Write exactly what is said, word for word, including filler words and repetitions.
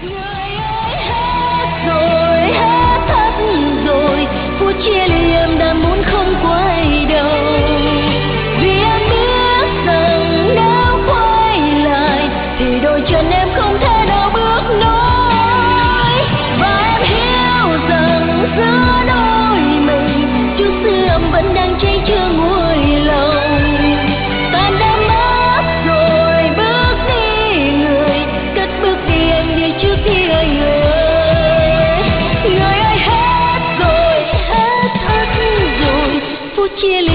Rồi hết thất rồi, phút chia ly em đã muốn không quay đầu, vì em biết rằng nếu quay lại thì đôi chân em không thể nào bước nối. Và em hiểu rằng giữa đôi mình chút dư âm vẫn đang cháy chưa nguôi lòng. Tan đã mất rồi bước đi người, cất bước đi anh đi trước khi anh ơi. Người ơi hết rồi, hết thất rồi, phút chia ly